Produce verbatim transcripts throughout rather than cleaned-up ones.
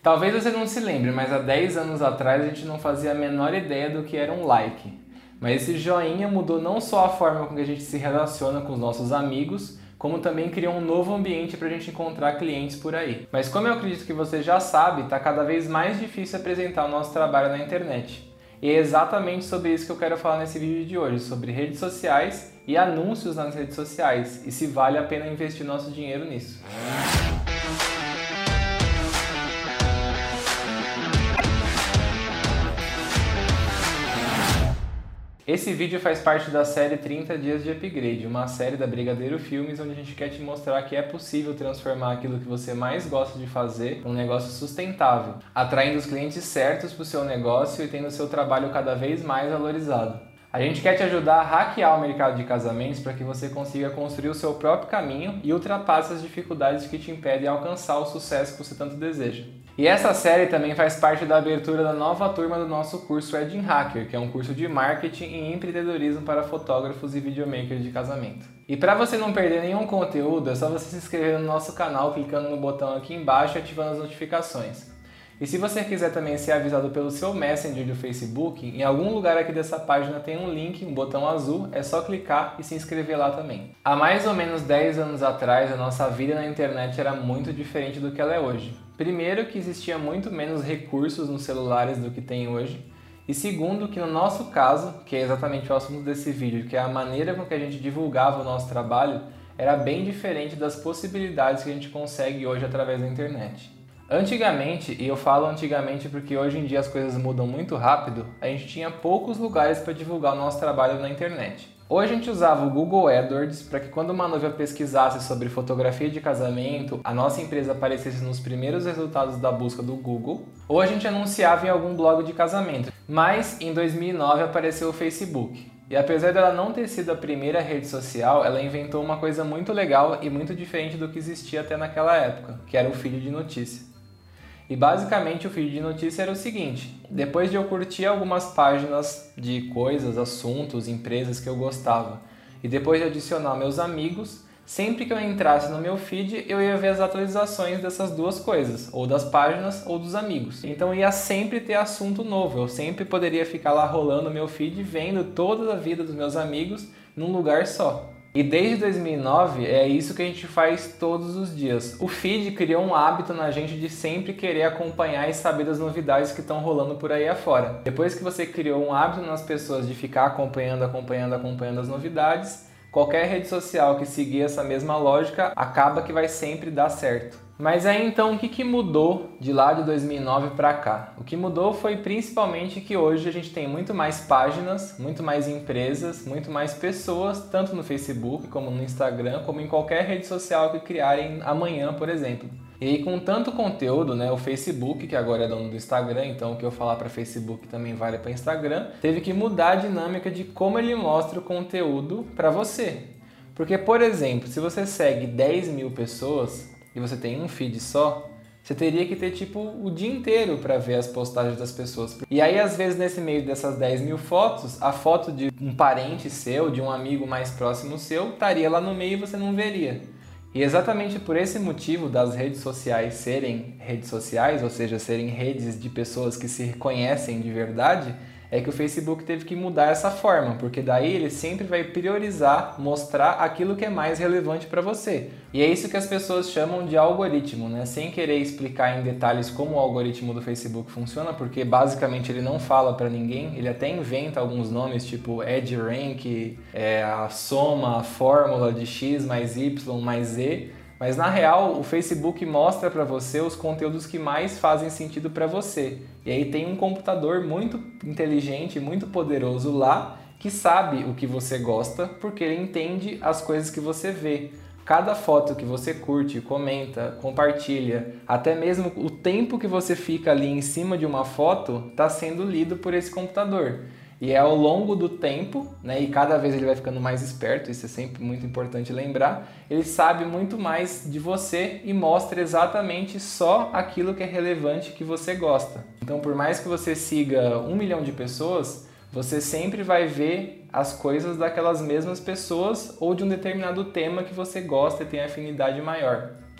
Talvez você não se lembre, mas há dez anos atrás a gente não fazia a menor ideia do que era um like. Mas esse joinha mudou não só a forma com que a gente se relaciona com os nossos amigos, como também criou um novo ambiente para a gente encontrar clientes por aí. Mas como eu acredito que você já sabe, está cada vez mais difícil apresentar o nosso trabalho na internet. E é exatamente sobre isso que eu quero falar nesse vídeo de hoje, sobre redes sociais e anúncios nas redes sociais, e se vale a pena investir nosso dinheiro nisso. Esse vídeo faz parte da série trinta dias de Upgrade, uma série da Brigadeiro Filmes, onde a gente quer te mostrar que é possível transformar aquilo que você mais gosta de fazer em um negócio sustentável, atraindo os clientes certos para o seu negócio e tendo o seu trabalho cada vez mais valorizado. A gente quer te ajudar a hackear o mercado de casamentos para que você consiga construir o seu próprio caminho e ultrapasse as dificuldades que te impedem alcançar o sucesso que você tanto deseja. E essa série também faz parte da abertura da nova turma do nosso curso Wedding Hacker, que é um curso de marketing e empreendedorismo para fotógrafos e videomakers de casamento. E para você não perder nenhum conteúdo, é só você se inscrever no nosso canal clicando no botão aqui embaixo e ativando as notificações. E se você quiser também ser avisado pelo seu Messenger do Facebook, em algum lugar aqui dessa página tem um link, um botão azul, é só clicar e se inscrever lá também. Há mais ou menos dez anos atrás, a nossa vida na internet era muito diferente do que ela é hoje. Primeiro, que existia muito menos recursos nos celulares do que tem hoje. E segundo, que no nosso caso, que é exatamente o assunto desse vídeo, que é a maneira com que a gente divulgava o nosso trabalho, era bem diferente das possibilidades que a gente consegue hoje através da internet. Antigamente, e eu falo antigamente porque hoje em dia as coisas mudam muito rápido, a gente tinha poucos lugares para divulgar o nosso trabalho na internet. Hoje a gente usava o Google AdWords para que quando uma noiva pesquisasse sobre fotografia de casamento, a nossa empresa aparecesse nos primeiros resultados da busca do Google, ou a gente anunciava em algum blog de casamento. Mas em dois mil e nove apareceu o Facebook. E apesar dela não ter sido a primeira rede social, ela inventou uma coisa muito legal e muito diferente do que existia até naquela época, que era o feed de notícia. E basicamente o feed de notícia era o seguinte: depois de eu curtir algumas páginas de coisas, assuntos, empresas que eu gostava, e depois de adicionar meus amigos, sempre que eu entrasse no meu feed, eu ia ver as atualizações dessas duas coisas, ou das páginas ou dos amigos. Então ia sempre ter assunto novo, eu sempre poderia ficar lá rolando o meu feed, vendo toda a vida dos meus amigos num lugar só. E desde dois mil e nove é isso que a gente faz todos os dias. O feed criou um hábito na gente de sempre querer acompanhar e saber das novidades que estão rolando por aí afora. Depois que você criou um hábito nas pessoas de ficar acompanhando, acompanhando, acompanhando as novidades, qualquer rede social que seguir essa mesma lógica acaba que vai sempre dar certo. Mas aí então o que, que mudou de lá de dois mil e nove para cá? O que mudou foi principalmente que hoje a gente tem muito mais páginas, muito mais empresas, muito mais pessoas, tanto no Facebook como no Instagram, como em qualquer rede social que criarem amanhã, por exemplo. E aí, com tanto conteúdo, né, o Facebook, que agora é dono do Instagram, então o que eu falar para Facebook também vale para Instagram, teve que mudar a dinâmica de como ele mostra o conteúdo para você. Porque, por exemplo, se você segue dez mil pessoas e você tem um feed só, você teria que ter tipo o dia inteiro para ver as postagens das pessoas. E aí, às vezes, nesse meio dessas dez mil fotos, a foto de um parente seu, de um amigo mais próximo seu, estaria lá no meio e você não veria. E exatamente por esse motivo das redes sociais serem redes sociais, ou seja, serem redes de pessoas que se reconhecem de verdade, é que o Facebook teve que mudar essa forma, porque daí ele sempre vai priorizar, mostrar aquilo que é mais relevante para você. E é isso que as pessoas chamam de algoritmo, né? Sem querer explicar em detalhes como o algoritmo do Facebook funciona, porque basicamente ele não fala para ninguém, ele até inventa alguns nomes, tipo EdgeRank, é, a soma, a fórmula de X mais Y mais Z. Mas na real, o Facebook mostra para você os conteúdos que mais fazem sentido para você. E aí tem um computador muito inteligente, muito poderoso lá, que sabe o que você gosta, porque ele entende as coisas que você vê. Cada foto que você curte, comenta, compartilha, até mesmo o tempo que você fica ali em cima de uma foto, está sendo lido por esse computador. E é ao longo do tempo, né, e cada vez ele vai ficando mais esperto, isso é sempre muito importante lembrar, ele sabe muito mais de você e mostra exatamente só aquilo que é relevante que você gosta. Então, por mais que você siga um milhão de pessoas, você sempre vai ver as coisas daquelas mesmas pessoas ou de um determinado tema que você gosta e tem afinidade maior.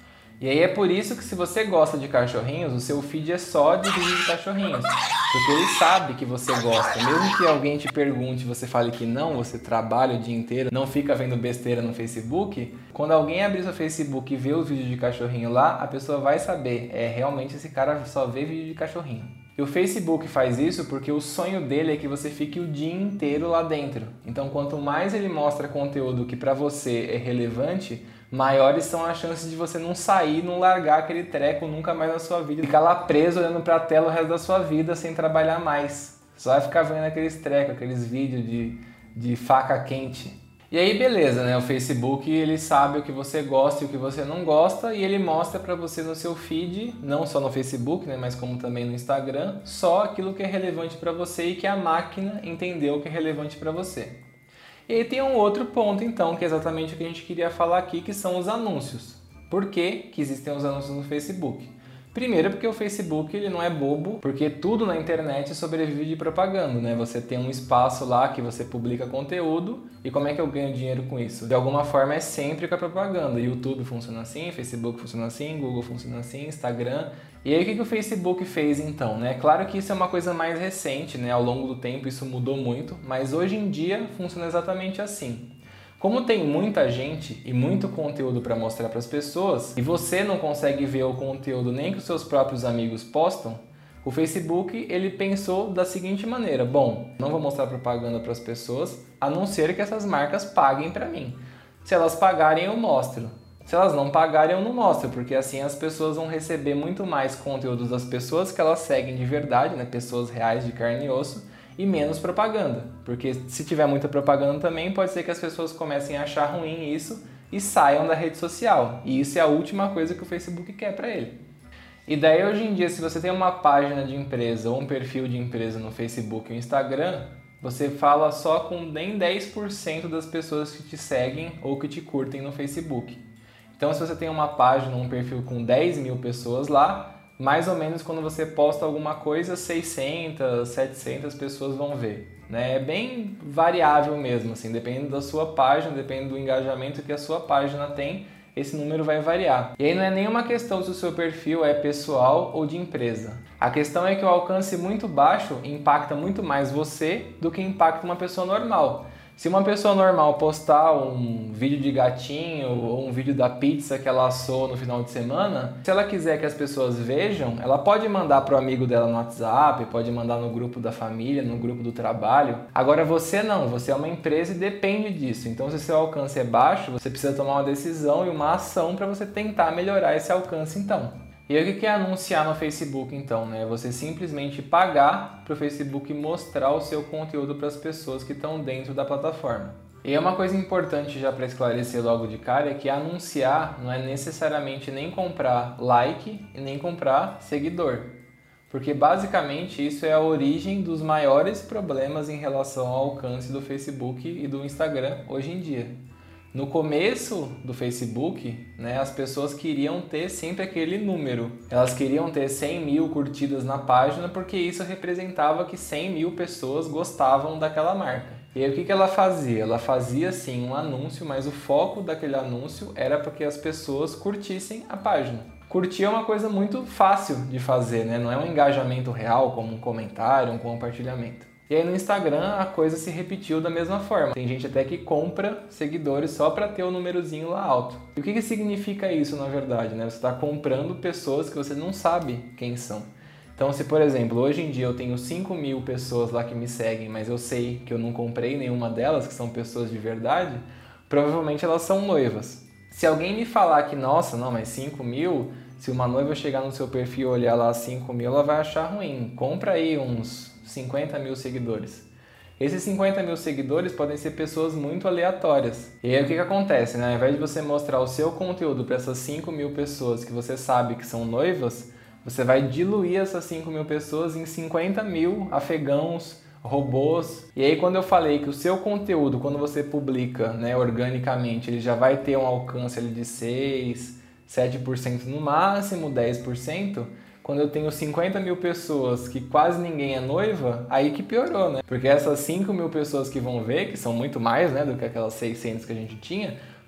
E aí é por isso que se você gosta de cachorrinhos, o seu feed é só de vídeo de cachorrinhos. Porque ele sabe que você gosta. Mesmo que alguém te pergunte e você fale que não, você trabalha o dia inteiro, não fica vendo besteira no Facebook, quando alguém abrir seu Facebook e ver os vídeos de cachorrinho lá, a pessoa vai saber, é realmente esse cara só vê vídeo de cachorrinho. E o Facebook faz isso porque o sonho dele é que você fique o dia inteiro lá dentro. Então, quanto mais ele mostra conteúdo que para você é relevante, maiores são as chances de você não sair, não largar aquele treco nunca mais na sua vida. Ficar lá preso olhando pra tela o resto da sua vida sem trabalhar mais. Só vai ficar vendo aqueles trecos, aqueles vídeos de, de faca quente. E aí beleza, né? O Facebook ele sabe o que você gosta e o que você não gosta e ele mostra pra você no seu feed, não só no Facebook, né? Mas como também no Instagram, só aquilo que é relevante pra você e que a máquina entendeu que é relevante pra você. E aí tem um outro ponto, então, que é exatamente o que a gente queria falar aqui, que são os anúncios. Por que que existem os anúncios no Facebook? Primeiro porque o Facebook ele não é bobo, porque tudo na internet sobrevive de propaganda, né? Você tem um espaço lá que você publica conteúdo e como é que eu ganho dinheiro com isso? De alguma forma é sempre com a propaganda. YouTube funciona assim, Facebook funciona assim, Google funciona assim, Instagram. E aí o que que o Facebook fez então, né? Claro que isso é uma coisa mais recente, né? Ao longo do tempo isso mudou muito, mas hoje em dia funciona exatamente assim. Como tem muita gente e muito conteúdo para mostrar para as pessoas e você não consegue ver o conteúdo nem que os seus próprios amigos postam, o Facebook ele pensou da seguinte maneira: bom, não vou mostrar propaganda para as pessoas, a não ser que essas marcas paguem para mim. Se elas pagarem, eu mostro. Se elas não pagarem, eu não mostro, porque assim as pessoas vão receber muito mais conteúdos das pessoas que elas seguem de verdade, né? Pessoas reais de carne e osso, e menos propaganda, porque se tiver muita propaganda também pode ser que as pessoas comecem a achar ruim isso e saiam da rede social, e isso é a última coisa que o Facebook quer para ele. E daí hoje em dia, se você tem uma página de empresa ou um perfil de empresa no Facebook ou Instagram, você fala só com nem dez por cento das pessoas que te seguem ou que te curtem no Facebook. Então se você tem uma página ou um perfil com dez mil pessoas lá, mais ou menos quando você posta alguma coisa, seiscentas, setecentas pessoas vão ver, né? É bem variável mesmo, assim, dependendo da sua página, dependendo do engajamento que a sua página tem, esse número vai variar. E aí não é nenhuma questão se o seu perfil é pessoal ou de empresa. A questão é que o alcance muito baixo impacta muito mais você do que impacta uma pessoa normal. Se uma pessoa normal postar um vídeo de gatinho ou um vídeo da pizza que ela assou no final de semana, se ela quiser que as pessoas vejam, ela pode mandar para o amigo dela no WhatsApp, pode mandar no grupo da família, no grupo do trabalho. Agora você não, você é uma empresa e depende disso. Então se seu alcance é baixo, você precisa tomar uma decisão e uma ação para você tentar melhorar esse alcance então. E aí o que é anunciar no Facebook então, né? Você simplesmente pagar para o Facebook mostrar o seu conteúdo para as pessoas que estão dentro da plataforma. E é uma coisa importante já para esclarecer logo de cara, é que anunciar não é necessariamente nem comprar like e nem comprar seguidor. Porque basicamente isso é a origem dos maiores problemas em relação ao alcance do Facebook e do Instagram hoje em dia. No começo do Facebook, né, as pessoas queriam ter sempre aquele número. Elas queriam ter cem mil curtidas na página porque isso representava que cem mil pessoas gostavam daquela marca. E aí o que que ela fazia? Ela fazia sim um anúncio, mas o foco daquele anúncio era para que as pessoas curtissem a página. Curtir é uma coisa muito fácil de fazer, né? Não é um engajamento real como um comentário, um compartilhamento. E aí no Instagram a coisa se repetiu da mesma forma. Tem gente até que compra seguidores só para ter o númerozinho lá alto. E o que que significa isso na verdade, né? Você está comprando pessoas que você não sabe quem são. Então se, por exemplo, hoje em dia eu tenho cinco mil pessoas lá que me seguem, mas eu sei que eu não comprei nenhuma delas, que são pessoas de verdade, provavelmente elas são noivas. Se alguém me falar que, nossa, não, mas cinco mil, se uma noiva chegar no seu perfil e olhar lá cinco mil, ela vai achar ruim. Compra aí uns cinquenta mil seguidores. Esses cinquenta mil seguidores podem ser pessoas muito aleatórias. E aí o que que acontece, né? Ao invés de você mostrar o seu conteúdo para essas cinco mil pessoas que você sabe que são noivas, você vai diluir essas cinco mil pessoas em cinquenta mil afegãos, robôs. E aí quando eu falei que o seu conteúdo, quando você publica, né, organicamente, ele já vai ter um alcance ali de seis, sete por cento no máximo, dez por cento, quando eu tenho cinquenta mil pessoas que quase ninguém é noiva, aí que piorou, né? Porque essas cinco mil pessoas que vão ver, que são muito mais, né, do que aquelas seiscentas que a gente tinha,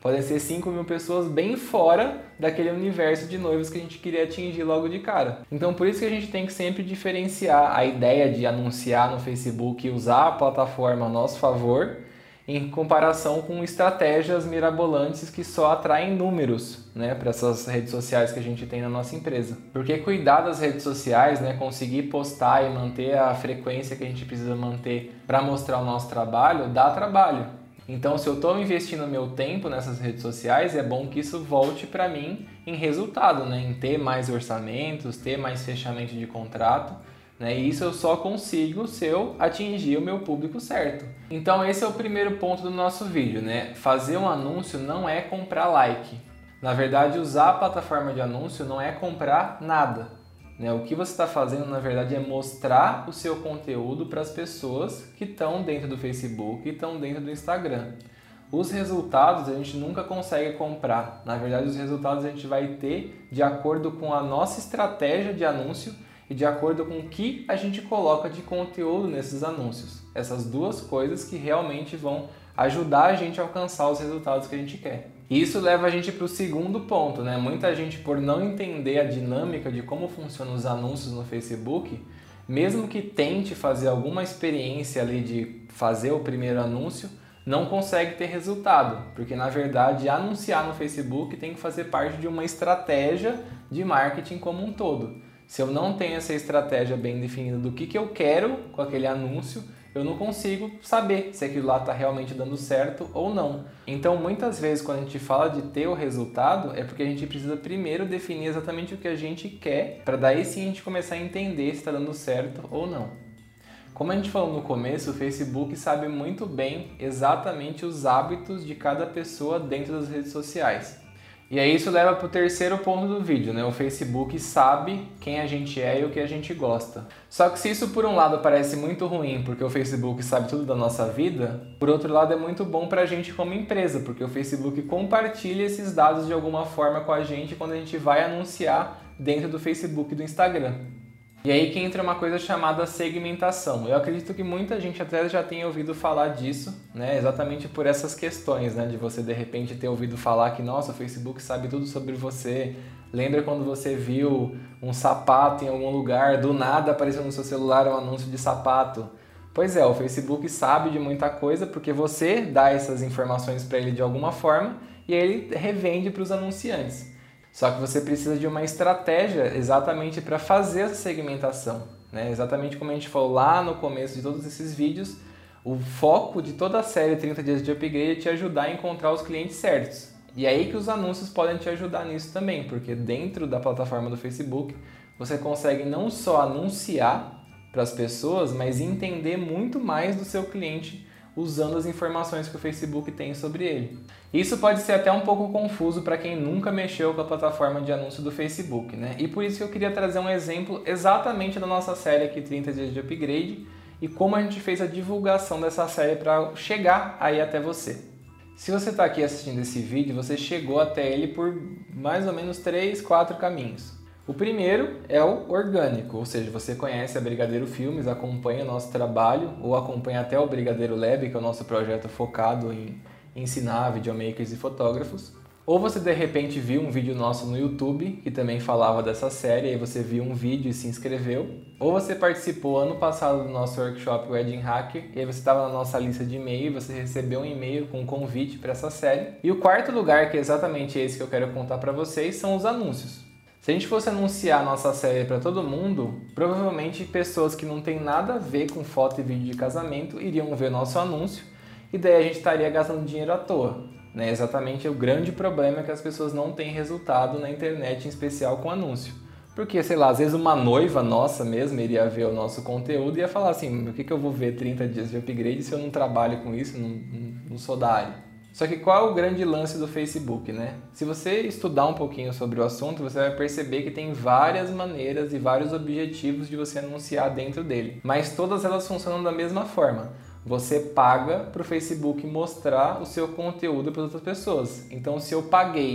Podem ser cinco mil pessoas bem fora daquele universo de noivos que a gente queria atingir logo de cara. Então por isso que a gente tem que sempre diferenciar a ideia de anunciar no Facebook e usar a plataforma a nosso favor em comparação com estratégias mirabolantes que só atraem números, né, para essas redes sociais que a gente tem na nossa empresa. Porque cuidar das redes sociais, né, conseguir postar e manter a frequência que a gente precisa manter para mostrar o nosso trabalho, dá trabalho. Então, se eu estou investindo meu tempo nessas redes sociais, é bom que isso volte para mim em resultado, né, em ter mais orçamentos, ter mais fechamento de contrato. Né? E isso eu só consigo se eu atingir o meu público certo. Então esse é o primeiro ponto do nosso vídeo, né? Fazer um anúncio não é comprar like. Na verdade, usar a plataforma de anúncio não é comprar nada. Né? O que você está fazendo, na verdade, é mostrar o seu conteúdo para as pessoas que estão dentro do Facebook e estão dentro do Instagram. Os resultados a gente nunca consegue comprar. Na verdade, os resultados a gente vai ter de acordo com a nossa estratégia de anúncio e de acordo com o que a gente coloca de conteúdo nesses anúncios. Essas duas coisas que realmente vão ajudar a gente a alcançar os resultados que a gente quer. E isso leva a gente para o segundo ponto, né? Muita gente, por não entender a dinâmica de como funcionam os anúncios no Facebook, mesmo que tente fazer alguma experiência ali de fazer o primeiro anúncio, não consegue ter resultado, porque na verdade anunciar no Facebook tem que fazer parte de uma estratégia de marketing como um todo. Se eu não tenho essa estratégia bem definida do que, que eu quero com aquele anúncio, eu não consigo saber se aquilo lá está realmente dando certo ou não. Então, muitas vezes, quando a gente fala de ter o resultado, é porque a gente precisa primeiro definir exatamente o que a gente quer, para daí sim a gente começar a entender se está dando certo ou não. Como a gente falou no começo, o Facebook sabe muito bem exatamente os hábitos de cada pessoa dentro das redes sociais. E aí isso leva para o terceiro ponto do vídeo, né? O Facebook sabe quem a gente é e o que a gente gosta. Só que se isso por um lado parece muito ruim, porque o Facebook sabe tudo da nossa vida, por outro lado é muito bom para a gente como empresa, porque o Facebook compartilha esses dados de alguma forma com a gente quando a gente vai anunciar dentro do Facebook e do Instagram. E aí que entra uma coisa chamada segmentação. Eu acredito que muita gente até já tenha ouvido falar disso, né? Exatamente por essas questões, né? De você de repente ter ouvido falar que, nossa, o Facebook sabe tudo sobre você. Lembra quando você viu um sapato em algum lugar, do nada apareceu no seu celular um anúncio de sapato? Pois é, o Facebook sabe de muita coisa porque você dá essas informações para ele de alguma forma e ele revende para os anunciantes. Só que você precisa de uma estratégia exatamente para fazer essa segmentação, né? Exatamente como a gente falou lá no começo de todos esses vídeos, o foco de toda a série trinta dias de Upgrade é te ajudar a encontrar os clientes certos. E é aí que os anúncios podem te ajudar nisso também, porque dentro da plataforma do Facebook você consegue não só anunciar para as pessoas, mas entender muito mais do seu cliente usando as informações que o Facebook tem sobre ele. Isso pode ser até um pouco confuso para quem nunca mexeu com a plataforma de anúncio do Facebook, né? E por isso que eu queria trazer um exemplo exatamente da nossa série aqui, trinta dias de Upgrade, e como a gente fez a divulgação dessa série para chegar aí até você. Se você está aqui assistindo esse vídeo, você chegou até ele por mais ou menos três, quatro caminhos. O primeiro é o orgânico, ou seja, você conhece a Brigadeiro Filmes, acompanha o nosso trabalho ou acompanha até o Brigadeiro Lab, que é o nosso projeto focado em ensinar videomakers e fotógrafos. Ou você de repente viu um vídeo nosso no YouTube que também falava dessa série, aí você viu um vídeo e se inscreveu. Ou você participou ano passado do nosso workshop Wedding Hacker e aí você estava na nossa lista de e-mail e você recebeu um e-mail com um convite para essa série. E o quarto lugar, que é exatamente esse que eu quero contar para vocês, são os anúncios. Se a gente fosse anunciar a nossa série para todo mundo, provavelmente pessoas que não têm nada a ver com foto e vídeo de casamento iriam ver nosso anúncio e daí a gente estaria gastando dinheiro à toa. Né? Exatamente o grande problema é que as pessoas não têm resultado na internet, em especial com anúncio. Porque, sei lá, às vezes uma noiva nossa mesmo iria ver o nosso conteúdo e ia falar assim, o que, que eu vou ver trinta dias de Upgrade se eu não trabalho com isso, não, não, não sou da área? Só que qual é o grande lance do Facebook, né? Se você estudar um pouquinho sobre o assunto, você vai perceber que tem várias maneiras e vários objetivos de você anunciar dentro dele. Mas todas elas funcionam da mesma forma. Você paga para o Facebook mostrar o seu conteúdo para outras pessoas. Então, se eu paguei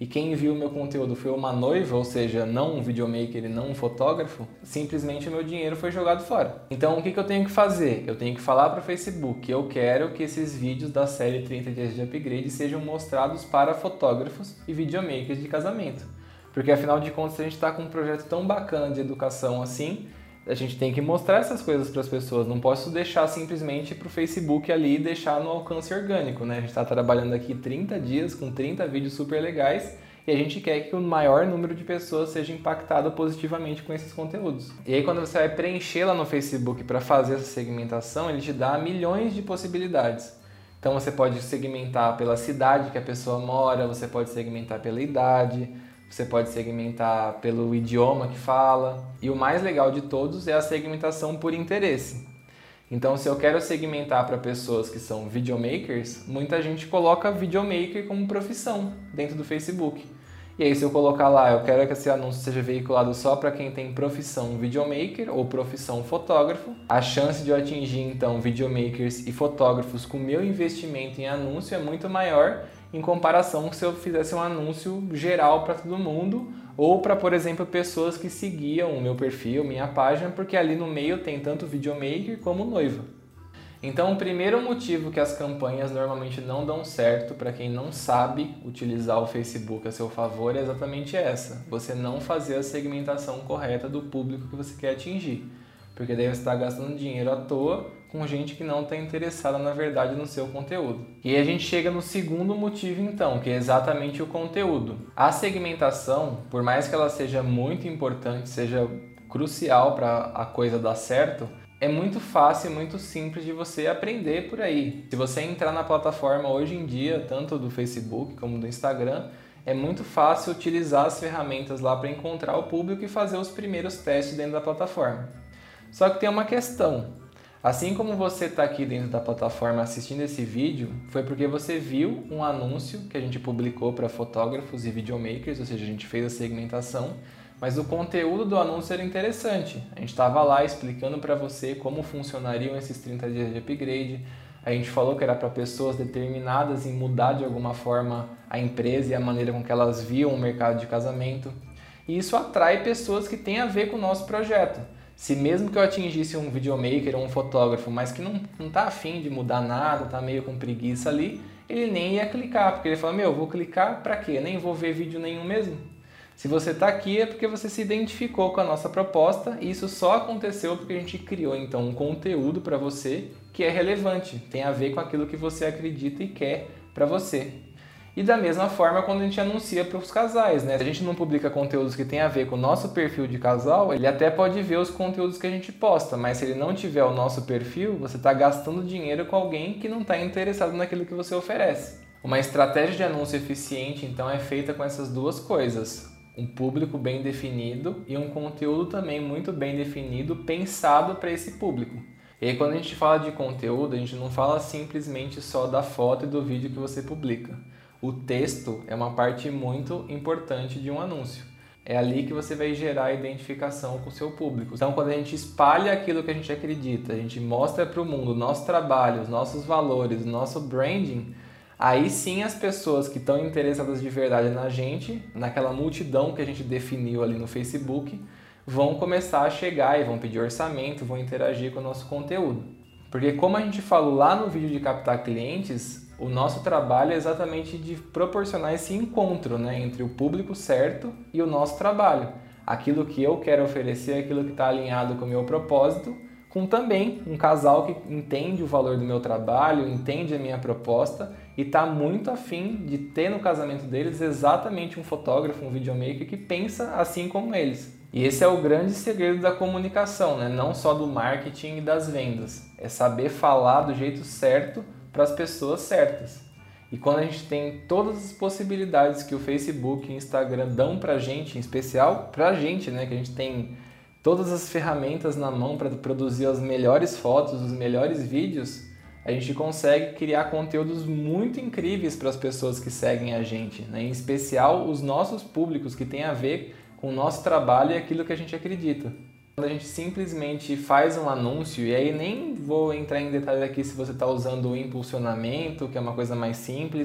e quem viu o meu conteúdo foi uma noiva, ou seja, não um videomaker e não um fotógrafo, simplesmente o meu dinheiro foi jogado fora. Então o que, que eu tenho que fazer? Eu tenho que falar para o Facebook que eu quero que esses vídeos da série trinta dias de upgrade sejam mostrados para fotógrafos e videomakers de casamento. Porque afinal de contas, se a gente está com um projeto tão bacana de educação assim, a gente tem que mostrar essas coisas para as pessoas. Não posso deixar simplesmente para o Facebook ali e deixar no alcance orgânico, né? A gente está trabalhando aqui trinta dias com trinta vídeos super legais e a gente quer que o maior número de pessoas seja impactado positivamente com esses conteúdos. E aí quando você vai preencher lá no Facebook para fazer essa segmentação, ele te dá milhões de possibilidades. Então você pode segmentar pela cidade que a pessoa mora, você pode segmentar pela idade, você pode segmentar pelo idioma que fala. E o mais legal de todos é a segmentação por interesse. Então, se eu quero segmentar para pessoas que são videomakers, muita gente coloca videomaker como profissão dentro do Facebook. E aí, se eu colocar lá, eu quero que esse anúncio seja veiculado só para quem tem profissão videomaker ou profissão fotógrafo, a chance de eu atingir, então, videomakers e fotógrafos com meu investimento em anúncio é muito maior em comparação com se eu fizesse um anúncio geral para todo mundo ou para, por exemplo, pessoas que seguiam o meu perfil, minha página, porque ali no meio tem tanto videomaker como noiva. Então, o primeiro motivo que as campanhas normalmente não dão certo para quem não sabe utilizar o Facebook a seu favor é exatamente essa: você não fazer a segmentação correta do público que você quer atingir. Porque daí você está gastando dinheiro à toa com gente que não está interessada na verdade no seu conteúdo. E aí a gente chega no segundo motivo então, que é exatamente o conteúdo. A segmentação, por mais que ela seja muito importante, seja crucial para a coisa dar certo, é muito fácil e muito simples de você aprender por aí. Se você entrar na plataforma hoje em dia, tanto do Facebook como do Instagram, é muito fácil utilizar as ferramentas lá para encontrar o público e fazer os primeiros testes dentro da plataforma. Só que tem uma questão. Assim como você está aqui dentro da plataforma assistindo esse vídeo, foi porque você viu um anúncio que a gente publicou para fotógrafos e videomakers, ou seja, a gente fez a segmentação, mas o conteúdo do anúncio era interessante. A gente estava lá explicando para você como funcionariam esses trinta dias de upgrade, a gente falou que era para pessoas determinadas em mudar de alguma forma a empresa e a maneira com que elas viam o mercado de casamento. E isso atrai pessoas que têm a ver com o nosso projeto. Se mesmo que eu atingisse um videomaker ou um fotógrafo, mas que não, não tá afim de mudar nada, tá meio com preguiça ali, ele nem ia clicar, porque ele fala, meu, vou clicar pra quê? Nem vou ver vídeo nenhum mesmo. Se você tá aqui é porque você se identificou com a nossa proposta e isso só aconteceu porque a gente criou então um conteúdo para você que é relevante, tem a ver com aquilo que você acredita e quer para você. E da mesma forma quando a gente anuncia para os casais, né? Se a gente não publica conteúdos que tem a ver com o nosso perfil de casal, ele até pode ver os conteúdos que a gente posta, mas se ele não tiver o nosso perfil, você está gastando dinheiro com alguém que não está interessado naquilo que você oferece. Uma estratégia de anúncio eficiente, então, é feita com essas duas coisas: um público bem definido e um conteúdo também muito bem definido, pensado para esse público. E aí, quando a gente fala de conteúdo, a gente não fala simplesmente só da foto e do vídeo que você publica. O texto é uma parte muito importante de um anúncio. É ali que você vai gerar a identificação com o seu público. Então, quando a gente espalha aquilo que a gente acredita, a gente mostra para o mundo o nosso trabalho, os nossos valores, o nosso branding, aí sim as pessoas que estão interessadas de verdade na gente, naquela multidão que a gente definiu ali no Facebook, vão começar a chegar e vão pedir orçamento, vão interagir com o nosso conteúdo. Porque como a gente falou lá no vídeo de captar clientes, o nosso trabalho é exatamente de proporcionar esse encontro, né, entre o público certo e o nosso trabalho. Aquilo que eu quero oferecer, aquilo que está alinhado com o meu propósito, com também um casal que entende o valor do meu trabalho, entende a minha proposta e está muito afim de ter no casamento deles exatamente um fotógrafo, um videomaker que pensa assim como eles. E esse é o grande segredo da comunicação, né? Não só do marketing e das vendas. É saber falar do jeito certo para as pessoas certas. E quando a gente tem todas as possibilidades que o Facebook e o Instagram dão para a gente, em especial para a gente, né? Que a gente tem todas as ferramentas na mão para produzir as melhores fotos, os melhores vídeos, a gente consegue criar conteúdos muito incríveis para as pessoas que seguem a gente, né? Em especial os nossos públicos que têm a ver com o nosso trabalho e aquilo que a gente acredita. Quando a gente simplesmente faz um anúncio, e aí nem vou entrar em detalhe aqui se você está usando o impulsionamento, que é uma coisa mais simples,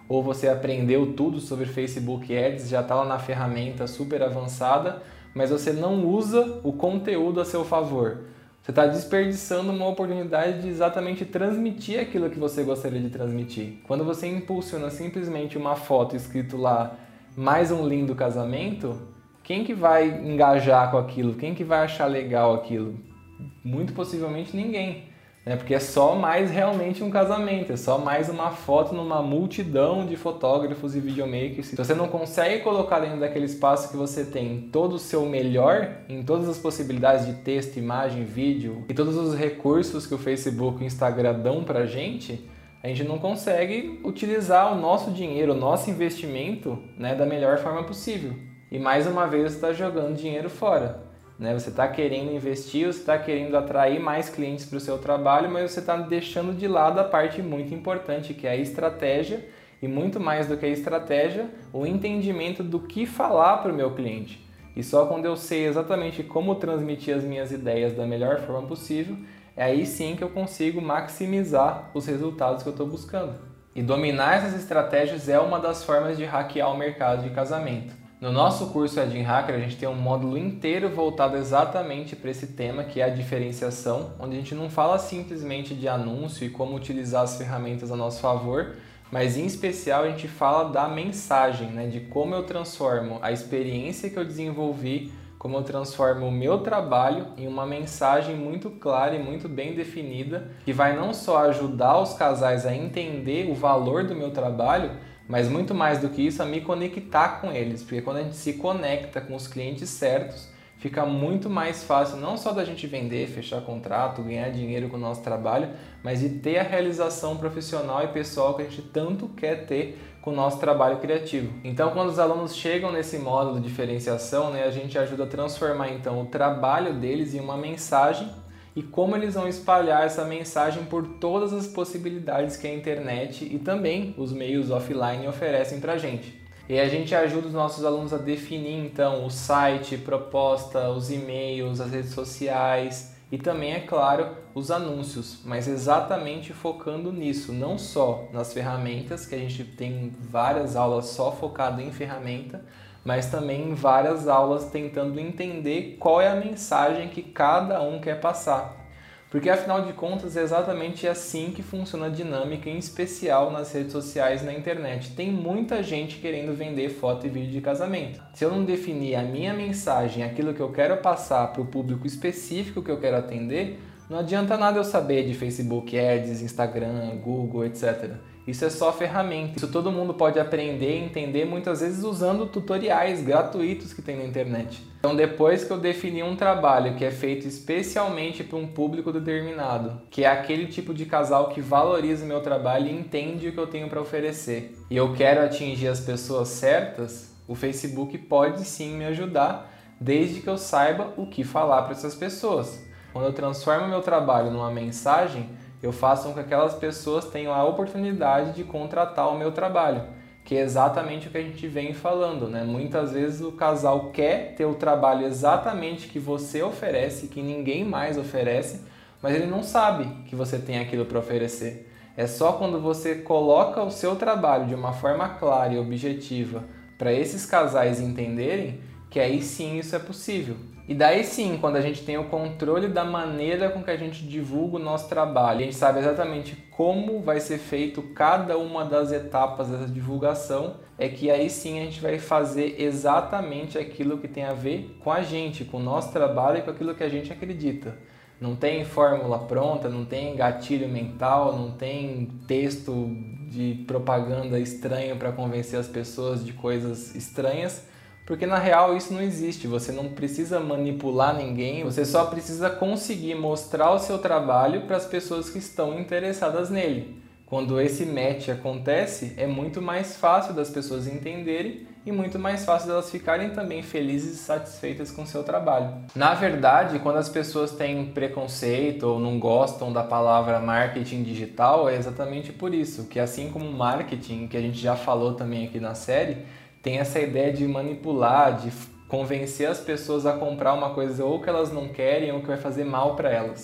ou você aprendeu tudo sobre Facebook Ads, já está lá na ferramenta super avançada, mas você não usa o conteúdo a seu favor. Você está desperdiçando uma oportunidade de exatamente transmitir aquilo que você gostaria de transmitir. Quando você impulsiona simplesmente uma foto escrito lá, mais um lindo casamento, quem que vai engajar com aquilo? Quem que vai achar legal aquilo? Muito possivelmente ninguém. Né? Porque é só mais realmente um casamento, é só mais uma foto numa multidão de fotógrafos e videomakers. Se você não consegue colocar dentro daquele espaço que você tem todo o seu melhor, em todas as possibilidades de texto, imagem, vídeo e todos os recursos que o Facebook e o Instagram dão pra gente, a gente não consegue utilizar o nosso dinheiro, o nosso investimento, né, da melhor forma possível. E mais uma vez você está jogando dinheiro fora. Né? Você está querendo investir, você está querendo atrair mais clientes para o seu trabalho, mas você está deixando de lado a parte muito importante, que é a estratégia, e muito mais do que a estratégia, o entendimento do que falar para o meu cliente. E só quando eu sei exatamente como transmitir as minhas ideias da melhor forma possível, é aí sim que eu consigo maximizar os resultados que eu estou buscando. E dominar essas estratégias é uma das formas de hackear o mercado de casamento. No nosso curso Edin Hacker, a gente tem um módulo inteiro voltado exatamente para esse tema, que é a diferenciação, onde a gente não fala simplesmente de anúncio e como utilizar as ferramentas a nosso favor, mas em especial a gente fala da mensagem, né? De como eu transformo a experiência que eu desenvolvi, como eu transformo o meu trabalho em uma mensagem muito clara e muito bem definida, que vai não só ajudar os casais a entender o valor do meu trabalho, mas muito mais do que isso, a me conectar com eles, porque quando a gente se conecta com os clientes certos, fica muito mais fácil não só da gente vender, fechar contrato, ganhar dinheiro com o nosso trabalho, mas de ter a realização profissional e pessoal que a gente tanto quer ter com o nosso trabalho criativo. Então, quando os alunos chegam nesse módulo de diferenciação, né, a gente ajuda a transformar então o trabalho deles em uma mensagem e como eles vão espalhar essa mensagem por todas as possibilidades que a internet e também os meios offline oferecem para a gente. E a gente ajuda os nossos alunos a definir então o site, proposta, os e-mails, as redes sociais e também, é claro, os anúncios, mas exatamente focando nisso, não só nas ferramentas, que a gente tem várias aulas só focado em ferramenta, mas também várias aulas tentando entender qual é a mensagem que cada um quer passar. Porque afinal de contas é exatamente assim que funciona a dinâmica, em especial nas redes sociais e na internet. Tem muita gente querendo vender foto e vídeo de casamento. Se eu não definir a minha mensagem, aquilo que eu quero passar para o público específico que eu quero atender, não adianta nada eu saber de Facebook Ads, Instagram, Google, etcétera. Isso é só ferramenta. Isso todo mundo pode aprender e entender, muitas vezes usando tutoriais gratuitos que tem na internet. Então, depois que eu defini um trabalho que é feito especialmente para um público determinado, que é aquele tipo de casal que valoriza o meu trabalho e entende o que eu tenho para oferecer, e eu quero atingir as pessoas certas, o Facebook pode sim me ajudar, desde que eu saiba o que falar para essas pessoas. Quando eu transformo o meu trabalho numa mensagem, eu faço com que aquelas pessoas tenham a oportunidade de contratar o meu trabalho, que é exatamente o que a gente vem falando, né? Muitas vezes o casal quer ter o trabalho exatamente que você oferece, que ninguém mais oferece, mas ele não sabe que você tem aquilo para oferecer. É só quando você coloca o seu trabalho de uma forma clara e objetiva para esses casais entenderem que aí sim isso é possível. E daí sim, quando a gente tem o controle da maneira com que a gente divulga o nosso trabalho, a gente sabe exatamente como vai ser feito cada uma das etapas dessa divulgação, é que aí sim a gente vai fazer exatamente aquilo que tem a ver com a gente, com o nosso trabalho e com aquilo que a gente acredita. Não tem fórmula pronta, não tem gatilho mental, não tem texto de propaganda estranho para convencer as pessoas de coisas estranhas, porque na real isso não existe. Você não precisa manipular ninguém, você só precisa conseguir mostrar o seu trabalho para as pessoas que estão interessadas nele. Quando esse match acontece, é muito mais fácil das pessoas entenderem e muito mais fácil delas ficarem também felizes e satisfeitas com o seu trabalho. Na verdade, quando as pessoas têm preconceito ou não gostam da palavra marketing digital, é exatamente por isso, que assim como marketing, que a gente já falou também aqui na série, tem essa ideia de manipular, de convencer as pessoas a comprar uma coisa ou que elas não querem ou que vai fazer mal para elas.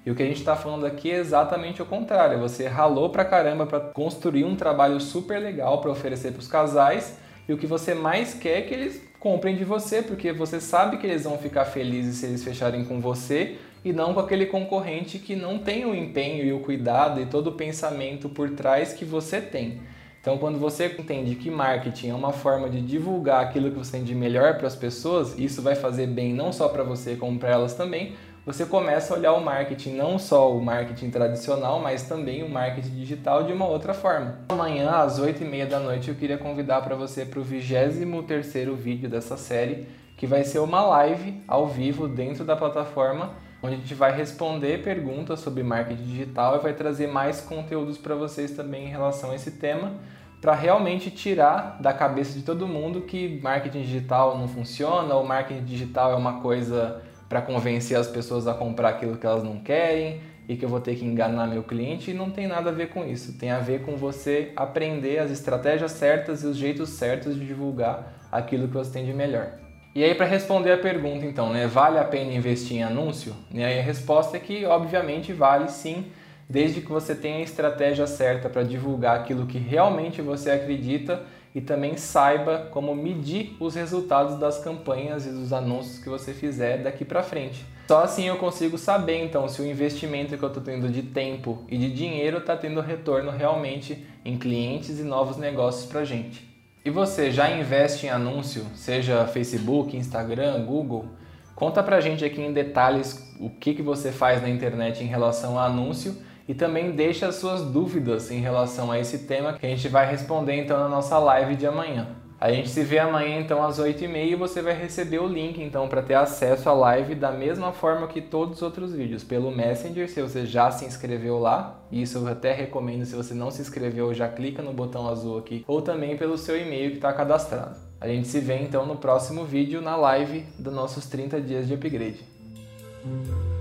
E o que a gente está falando aqui é exatamente o contrário. Você ralou pra caramba para construir um trabalho super legal para oferecer para os casais, e o que você mais quer é que eles comprem de você, porque você sabe que eles vão ficar felizes se eles fecharem com você e não com aquele concorrente que não tem o empenho e o cuidado e todo o pensamento por trás que você tem. Então, quando você entende que marketing é uma forma de divulgar aquilo que você tem de melhor para as pessoas, isso vai fazer bem não só para você, como para elas também, você começa a olhar o marketing, não só o marketing tradicional, mas também o marketing digital de uma outra forma. Amanhã, às oito e meia da noite, eu queria convidar para você para o vigésimo terceiro vídeo dessa série, que vai ser uma live ao vivo dentro da plataforma, onde a gente vai responder perguntas sobre marketing digital e vai trazer mais conteúdos para vocês também em relação a esse tema, para realmente tirar da cabeça de todo mundo que marketing digital não funciona, ou marketing digital é uma coisa para convencer as pessoas a comprar aquilo que elas não querem e que eu vou ter que enganar meu cliente, e não tem nada a ver com isso. Tem a ver com você aprender as estratégias certas e os jeitos certos de divulgar aquilo que você tem de melhor. E aí, para responder a pergunta, então, né, vale a pena investir em anúncio? E aí a resposta é que, obviamente, vale sim, desde que você tenha a estratégia certa para divulgar aquilo que realmente você acredita e também saiba como medir os resultados das campanhas e dos anúncios que você fizer daqui para frente. Só assim eu consigo saber, então, se o investimento que eu estou tendo de tempo e de dinheiro está tendo retorno realmente em clientes e novos negócios para a gente. E você já investe em anúncio, seja Facebook, Instagram, Google? Conta pra gente aqui em detalhes o que, que você faz na internet em relação a anúncio e também deixa as suas dúvidas em relação a esse tema que a gente vai responder então na nossa live de amanhã. A gente se vê amanhã então às oito e meia e você vai receber o link então para ter acesso à live da mesma forma que todos os outros vídeos, pelo Messenger, se você já se inscreveu lá, isso eu até recomendo, se você não se inscreveu já clica no botão azul aqui, ou também pelo seu e-mail que está cadastrado. A gente se vê então no próximo vídeo na live dos nossos trinta dias de upgrade.